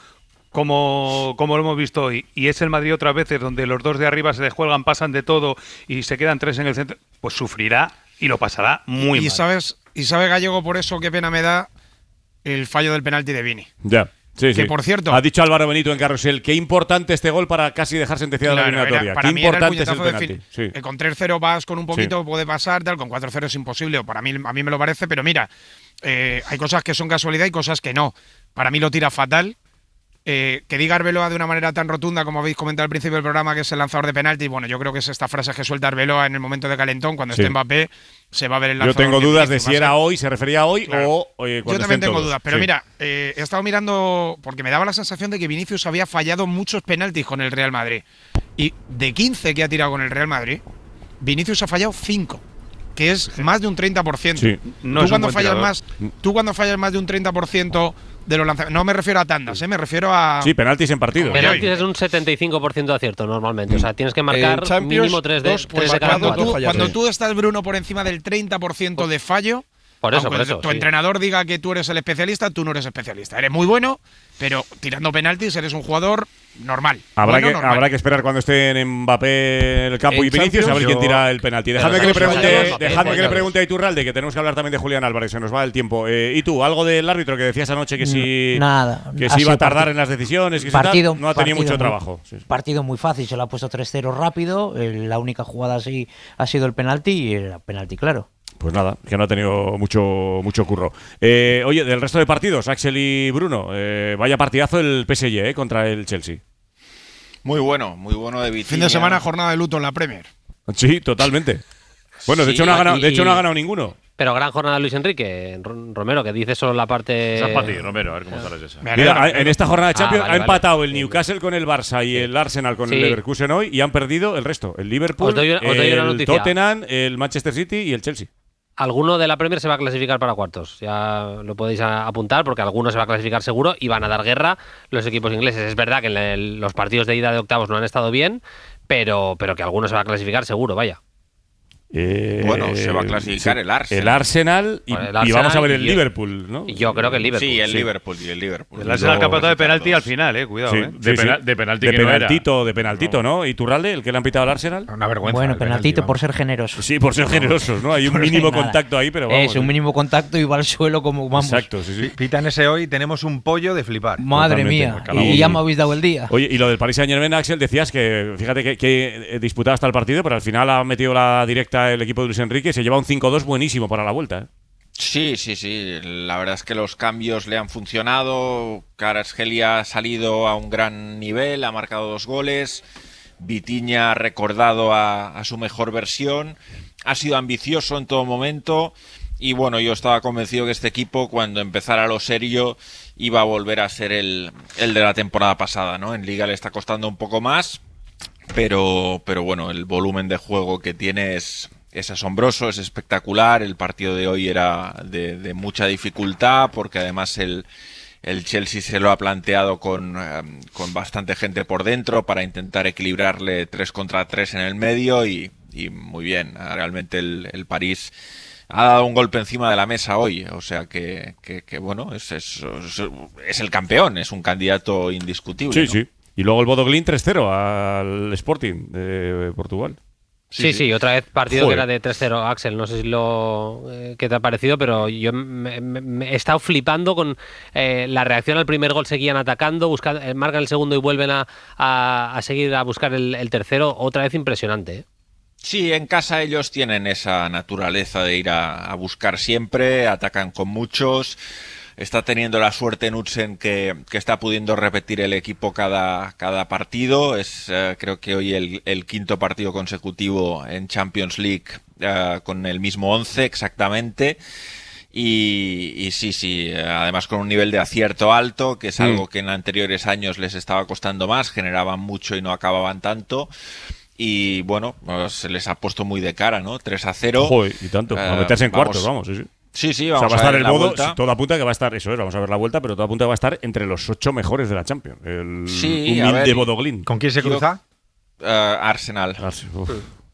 como, como lo hemos visto hoy, y es el Madrid otras veces donde los dos de arriba se descuelgan, pasan de todo y se quedan tres en el centro, pues sufrirá y lo pasará muy y mal. sabes, y sabe Gallego, por eso qué pena me da el fallo del penalti de Vini. Ya. Sí, Que, sí. por cierto- ha dicho Álvaro Benito en Carrusel, qué importante este gol para casi dejar sentenciada la Claro, eliminatoria. era- para Qué mí era el importante es el puñetazo de penalti. fin- Sí. que con tres cero vas con un poquito, puede pasar, tal, con cuatro cero es imposible, o para mí, a mí me lo parece, pero mira, eh, hay cosas que son casualidad y cosas que no. Para mí lo tira fatal. Eh, que diga Arbeloa de una manera tan rotunda como habéis comentado al principio del programa, que es el lanzador de penalti, bueno, yo creo que es esta frase que suelta Arbeloa en el momento de calentón, cuando Sí. esté Mbappé, se va a ver el Yo lanzador. tengo que dudas de Vinicius si va a era ser. hoy, se refería a hoy Claro. o oye, cuando Yo también estén tengo todos. dudas, pero Sí. mira, eh, he estado mirando, porque me daba la sensación de que Vinicius había fallado muchos penaltis con el Real Madrid. Y de quince que ha tirado con el Real Madrid, Vinicius ha fallado cinco, que es más de un treinta por ciento. Sí. No tú, es un cuando buen fallas tirador. más, tú cuando fallas más de un treinta por ciento de los lanzamientos, no me refiero a tandas, eh, me refiero a… Sí, penaltis en partido. Penaltis es un setenta y cinco por ciento de acierto normalmente. O sea, tienes que marcar En Champions, mínimo tres de, dos, tres pues de cada cuando Cuando, cuatro. tú, fallas, cuando sí. tú estás, Bruno, por encima del treinta por ciento de fallo, Por eso, aunque por eso, tu sí. entrenador diga que tú eres el especialista, tú no eres especialista. Eres muy bueno, pero tirando penaltis eres un jugador normal. Habrá, Bueno, que, normal. habrá que esperar cuando estén Mbappé en el campo En y Vinicius a ver Champions, quién yo- tira el penalti. Dejadme Pero que le estamos pregunte, hablando de dejadme que le Mbappé. pregunte a Iturralde, que tenemos que hablar también de Julián Álvarez, se nos va el tiempo. Eh, y tú, algo del árbitro que decías anoche que si, Nada. que Ha si iba a sido tardar parti- en las decisiones, que si partido, tal, no ha tenido partido mucho muy- trabajo. Sí, sí. Partido muy fácil, se lo ha puesto tres cero rápido. eh, La única jugada así ha sido el penalti y era penalti claro. Pues nada, que no ha tenido mucho mucho curro. Eh, oye, del resto de partidos, Axel y Bruno, eh, vaya partidazo el P S G eh, contra el Chelsea. Muy bueno, muy bueno de Vitinha. Fin de semana, jornada de luto en la Premier. Sí, totalmente. Bueno, de Sí, hecho no ha ganado, de y- hecho no ha ganado ninguno. Pero gran jornada Luis Enrique, Ro- Romero, que dice solo la parte… Esa es para ti, Romero, a ver cómo sales esa. Me alegro, Mira, me alegro. en esta jornada de Ah, Champions vale, ha vale. empatado el Newcastle con el Barça y el Arsenal con Sí. el Leverkusen hoy y han perdido el resto. El Liverpool, Os doy- os doy una el noticia. Tottenham, el Manchester City y el Chelsea. Alguno de la Premier se va a clasificar para cuartos. Ya lo podéis a- apuntar porque alguno se va a clasificar seguro y van a dar guerra los equipos ingleses. Es verdad que en el- los partidos de ida de octavos no han estado bien, pero, pero que alguno se va a clasificar seguro, vaya. Eh, bueno, se va a clasificar sí, el Arsenal. El Arsenal y, bueno, el Arsenal y vamos a ver el y Liverpool, ¿no? Yo creo que el Liverpool. Sí, el sí. Liverpool y el Liverpool. El Arsenal que ha patado de penalti al final, eh, cuidado, Sí, eh. De sí, pena- sí. de penalti de que no era. penaltito, de penaltito, ¿no? ¿Y Turralde, el que le han pitado al Arsenal? Una vergüenza. Bueno, el penaltito penalti, por ser generoso. Sí, por ser generosos, ¿no? Hay un mínimo Nada. contacto ahí, pero vamos. Es un mínimo contacto y va al suelo como vamos. Exacto, sí, sí. Pitan ese hoy, tenemos un pollo de flipar. Madre Totalmente. mía. Y ya me habéis dado el día. Oye, y lo del Paris Saint-Germain, Axel, decías que, fíjate que, que disputaba hasta el partido, pero al final ha metido la directa el equipo de Luis Enrique y se lleva un cinco dos buenísimo para la vuelta, ¿eh? Sí, sí, sí. La verdad es que los cambios le han funcionado. Kvaratskhelia ha salido a un gran nivel, ha marcado dos goles. Vitinha ha recordado a, a su mejor versión. Ha sido ambicioso en todo momento. Y bueno, yo estaba convencido que este equipo, cuando empezara lo serio, iba a volver a ser el, el de la temporada pasada, ¿no? En Liga le está costando un poco más, pero, pero bueno, el volumen de juego que tiene es, es asombroso, es espectacular. El partido de hoy era de, de mucha dificultad, porque además el, el Chelsea se lo ha planteado con, eh, con bastante gente por dentro para intentar equilibrarle tres contra tres en el medio y, y muy bien. Realmente el, el París ha dado un golpe encima de la mesa hoy, o sea que, que, que bueno, es, es, es el campeón, es un candidato indiscutible. Sí, ¿no? sí. Y luego el Bodo Glimt tres cero al Sporting de Portugal. Sí, sí, sí, otra vez partido Joder. que era de tres cero, Axel. No sé si lo eh, qué te ha parecido, pero yo me, me- me he estado flipando con eh, la reacción al primer gol. Seguían atacando, buscan, eh, marcan el segundo y vuelven a, a- a seguir a buscar el, el tercero. Otra vez impresionante, ¿eh? Sí, en casa ellos tienen esa naturaleza de ir a, a buscar siempre, atacan con muchos. Está teniendo la suerte Knudsen que, que está pudiendo repetir el equipo cada, cada partido. Es eh, creo que hoy el, el quinto partido consecutivo en Champions League eh, con el mismo once exactamente. Y, y sí, sí, eh, además con un nivel de acierto alto, que es Mm. algo que en anteriores años les estaba costando más, generaban mucho y no acababan tanto. Y bueno, pues se les ha puesto muy de cara, ¿no? tres a cero. Joder, y tanto. A Eh, meterse en vamos- cuartos, vamos. Sí, sí. Sí, sí, O sea, vamos va a estar ver el la Bodo, vuelta. sí, todo apunta que va a estar, eso es, vamos a ver la vuelta, pero todo apunta que va a estar entre los ocho mejores de la Champions. El Sí, a humilde ver, Bodo Glimt. ¿Con quién se Yo- cruza? Eh, Arsenal. Arse- uf.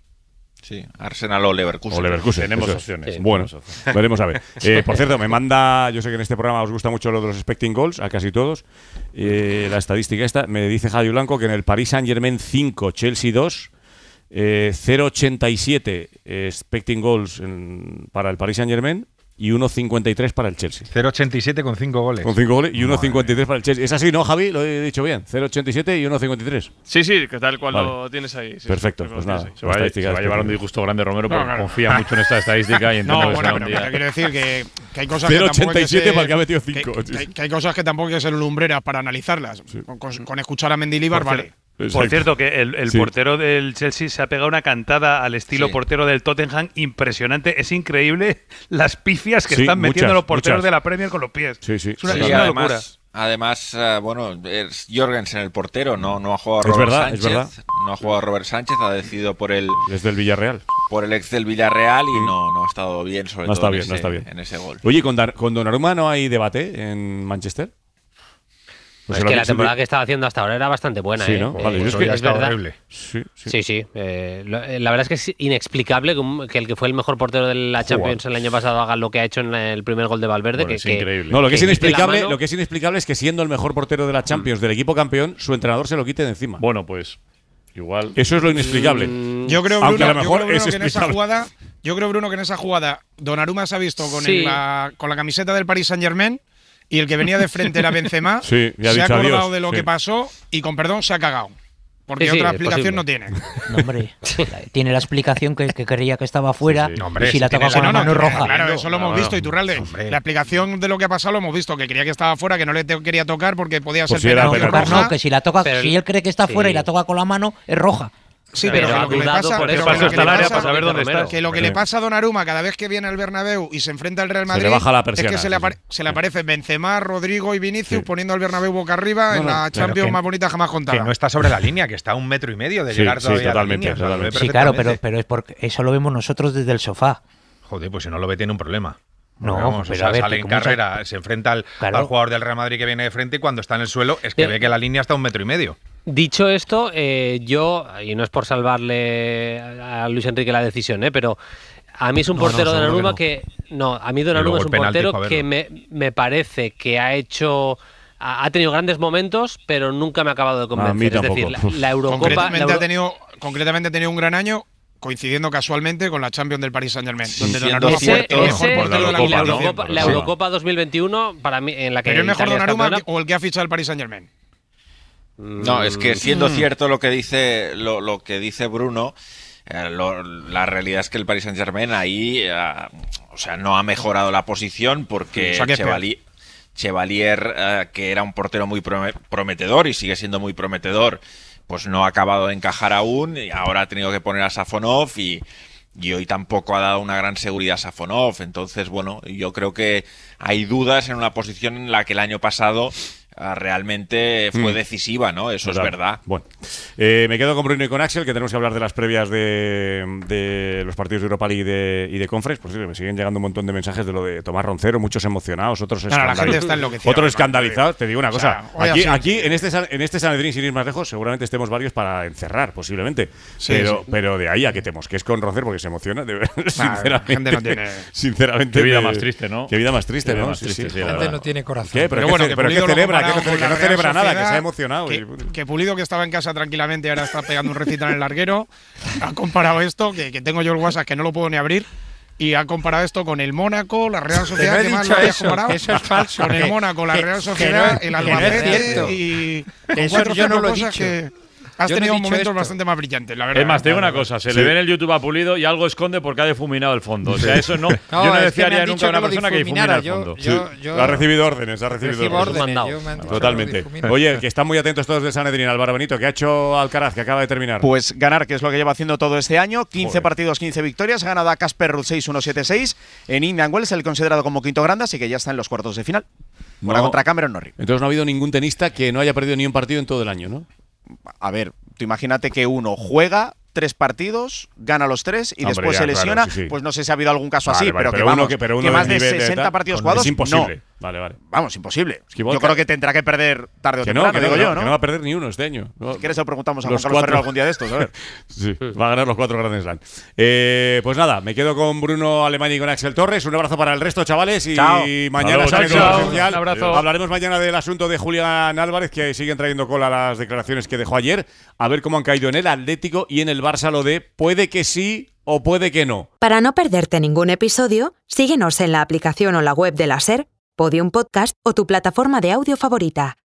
Sí, Arsenal o Leverkusen. O Leverkusen. Tenemos eso es. opciones. Sí. Bueno, Tenemos opciones. veremos a ver. Eh, por cierto, me manda, yo sé que en este programa os gusta mucho lo de los expecting goals, a casi todos. Eh, la estadística esta, me dice Javi Blanco que en el Paris Saint-Germain cinco, Chelsea dos, eh, cero coma ochenta y siete eh, expecting goals en- para el Paris Saint-Germain y uno coma cincuenta y tres para el Chelsea. cero coma ochenta y siete con cinco goles. Con cinco goles y uno coma cincuenta y tres para el Chelsea. Es así, ¿no, Javi? Lo he dicho bien. cero coma ochenta y siete y uno coma cincuenta y tres. Sí, sí, que tal cual Vale. lo tienes ahí. sí, Perfecto, sí, pues lo nada. tienes ahí. Se va, a- se Estadísticas va a llevar un que- disgusto grande Romero No, porque claro. confía mucho en esta estadística y entiendo No, que bueno, será un pero, día. pero quiero decir que, que hay cosas que cero coma tampoco hay ochenta y siete que para el que ha ser- metido que- cinco. que- que- que hay cosas que tampoco hay que ser lumbreras para analizarlas. Con, con- con escuchar a Mendilibar, Por vale. Por cierto, que el, el Sí. portero del Chelsea se ha pegado una cantada al estilo Sí. portero del Tottenham impresionante. Es increíble las pifias que Sí, están metiendo muchas, los porteros muchas. de la Premier con los pies. Sí, sí. Es una, Sí, es una además, locura. además eh, bueno, es Jorgensen el portero, no, no ha jugado Es Robert verdad, es Sánchez. verdad. No ha jugado Robert Sánchez, ha decidido por el, Desde el Villarreal. por el ex del Villarreal y no, no ha estado bien, sobre No todo está en, bien, ese, no está bien. en ese gol. Oye, ¿con, Dar- con Donnarumma no hay debate en Manchester? No sé es lo que la se temporada di- que estaba haciendo hasta ahora era bastante buena, Sí, ¿eh? ¿no? Eh, Vale, yo es es, que- ya está verdad. horrible. Sí, sí. Sí, sí. eh, lo- eh, la verdad es que es inexplicable que, un- que el que fue el mejor portero de la Champions el año pasado haga lo que ha hecho en la- el primer gol de Valverde. Bueno, que, es que- increíble. No, lo que es que quite la inexplicable, mano. lo que es inexplicable es que siendo el mejor portero de la Champions del equipo campeón, su entrenador se lo quite de encima. Bueno, pues igual. Eso es lo inexplicable. Mm, Yo creo, Aunque Bruno, a lo mejor yo creo, Bruno, es que en esa explicable. jugada, yo creo, Bruno, que en esa jugada Donnarumma se ha visto con, Sí. el- la, con la camiseta del Paris Saint-Germain y el que venía de frente era Benzema. Sí, y ha se ha dicho acordado adiós, de lo sí. que pasó y, con perdón, se ha cagado. Porque Sí, sí, otra es explicación posible. no tiene. No, hombre, tiene la explicación que, que creía que estaba fuera Sí, sí. No, hombre, y si la si tiene toca con la- la No, no, mano que- roja. Claro, eso lo hemos Claro. visto, Iturralde. Hombre. La explicación de lo que ha pasado lo hemos visto, que creía que estaba fuera, que no le te- quería tocar porque podía Pues ser si era penalti o penalti. Tocar roja. no, que si la toca, Pero- si él cree que está sí. fuera y la toca con la mano, es roja. Sí, Pero pero, ha que lo que le dudado pasa, por pero eso. que Paso lo hasta que el le área pasa- para saber dónde Romero. estás. que lo que Sí. le pasa a Donnarumma cada vez que viene al Bernabéu y se enfrenta al Real Se Madrid le baja la es persiana, que se le, sí, apare- sí. se le aparece Benzema, Rodrigo y Vinicius Sí. poniendo al Bernabéu boca arriba No, en no, la pero Champions que- más bonita jamás contada. Que no está sobre la línea, que está a un metro y medio de Sí, llegar sí, todavía totalmente, a la línea. o sea, lo ve totalmente. Sí, claro, pero, perfectamente. pero es porque eso lo vemos nosotros desde el sofá. Joder, pues si no lo ve tiene un problema. No, Porque vamos, pero o sea, a ver, sale que en cómo se- carrera, se enfrenta al, Claro. al jugador del Real Madrid que viene de frente y cuando está en el suelo es que Sí. ve que la línea está a un metro y medio. Dicho esto, eh, yo, y no es por salvarle a Luis Enrique la decisión, ¿eh? pero a mí es un No, portero no, de Donnarumma que no. que... No, a mí Donnarumma es un portero que me, me parece que ha hecho... Ha tenido grandes momentos, pero nunca me ha acabado de convencer. A mí es tampoco. decir, la, la Eurocopa... Concretamente, la Euro... ha tenido, concretamente ha tenido un gran año, coincidiendo casualmente con la Champions del Paris Saint-Germain, Sí, donde siendo Donnarumma fue cierto, el mejor ese, portero de la y la competición. Eurocopa, la Eurocopa dos mil veintiuno, para mí, en la que ¿Pero es mejor Italia es Donnarumma campeona. o el que ha fichado el Paris Saint-Germain? No, es que siendo Mm. cierto lo que dice lo, lo que dice Bruno, eh, lo- la realidad es que el Paris Saint-Germain ahí, eh, o sea, no ha mejorado la posición porque O sea, que es peor. Chevalier, Chevalier eh, que era un portero muy prome- prometedor y sigue siendo muy prometedor, pues no ha acabado de encajar aún y ahora ha tenido que poner a Safonov y y hoy tampoco ha dado una gran seguridad a Safonov. Entonces, bueno, yo creo que hay dudas en una posición en la que el año pasado ah, realmente fue Mm. decisiva, ¿no? Eso Total. es verdad. Bueno, eh, me quedo con Bruno y con Axel, que tenemos que hablar de las previas de, de los partidos de Europa League y de, y de Conference. Por cierto, me siguen llegando un montón de mensajes de lo de Tomás Roncero, muchos emocionados, otros No, no, la gente escandalizados. está enloquecida, Otros hermano, escandalizados. Te digo una O cosa, sea, hoy aquí, ha sido- aquí en este San- en este Sanedrín, sin ir más lejos, seguramente estemos varios para encerrar, posiblemente. Sí, pero, sí. pero de ahí a que te mosques con Roncero porque se emociona, de verdad, la sinceramente. gente no tiene- Sinceramente. Qué vida me- más triste, ¿no? Qué vida más triste, Qué vida ¿no? más Sí, triste, sí. sí, la La gente verdad. no tiene corazón. ¿Qué? Pero, Pero ¿qué bueno, ce- que pero ¿qué Pulido lo celebra? ¿Qué, comparado no ce- con que la no Real celebra nada, que se ha Sociedad, emocionado. Que, y- que Pulido, que estaba en casa tranquilamente y ahora está pegando un recito en el larguero, ha comparado esto, que, que tengo yo el WhatsApp que no lo puedo ni abrir, y ha comparado esto con el Mónaco, la Real Te Sociedad, lo he que más dicho lo había eso, comparado, que eso es falso. con el que- Mónaco, la que- Real que Sociedad, no- el que no es Albacete cierto. y con Eso cuatro yo no cinco lo he cosas dicho. que has Yo no he tenido dicho momentos esto. bastante más brillantes, la verdad. Es más, te digo una La verdad. cosa, se Sí. le ve en el YouTube a Pulido y algo esconde porque ha difuminado el fondo. O sea, eso no, yo no es que me desearía han nunca dicho a una que lo persona que difumina difuminara. el Yo- fondo. yo- Sí, yo- ha recibido órdenes, ha recibido Recibo órdenes. órdenes, yo me han dicho que lo Totalmente. difumina. Oye, que están muy atentos todos del Sanedrín, Álvaro Benito, que ha hecho Alcaraz, que acaba de terminar. Pues ganar, que es lo que lleva haciendo todo este año. quince Joder. partidos, quince victorias. Ha ganado a Casper Ruud seis uno siete seis. En Indian Wells, el considerado como quinto grande, así que ya está en los cuartos de final. Ahora No. contra Cameron Norrie. Entonces no ha habido ningún tenista que no haya perdido ni un partido en todo el año, ¿no? A ver, tú imagínate que uno juega tres partidos, gana los tres y Hombre, después ya, se lesiona. claro, sí, sí. Pues no sé si ha habido algún caso Vale, así, vale, pero, que uno vamos, que, pero uno que más del de nivel de sesenta tal, partidos es jugados, imposible. no. Vale, vale. Vamos, imposible. Esquivota. Yo creo que tendrá que perder tarde o Que no, temprano, que no, digo que yo, no, ¿no? que no va a perder ni uno este año. No. Si quieres se lo preguntamos a Juan Los Carlos Ferrero cuatro. algún día de estos, a ver. Sí, va a ganar los cuatro Grandes Slam. Eh, pues nada, me quedo con Bruno Alemán y con Axel Torres. Un abrazo para el resto, chavales. Y Chao. mañana Hasta luego, Sanedrín chao. presencial. Un abrazo. Hablaremos mañana del asunto de Julián Álvarez, que siguen trayendo cola las declaraciones que dejó ayer. A ver cómo han caído en el Atlético y en el Barça lo de puede que sí o puede que no. Para no perderte ningún episodio, síguenos en la aplicación o la web de la SER, Podium Podcast o tu plataforma de audio favorita.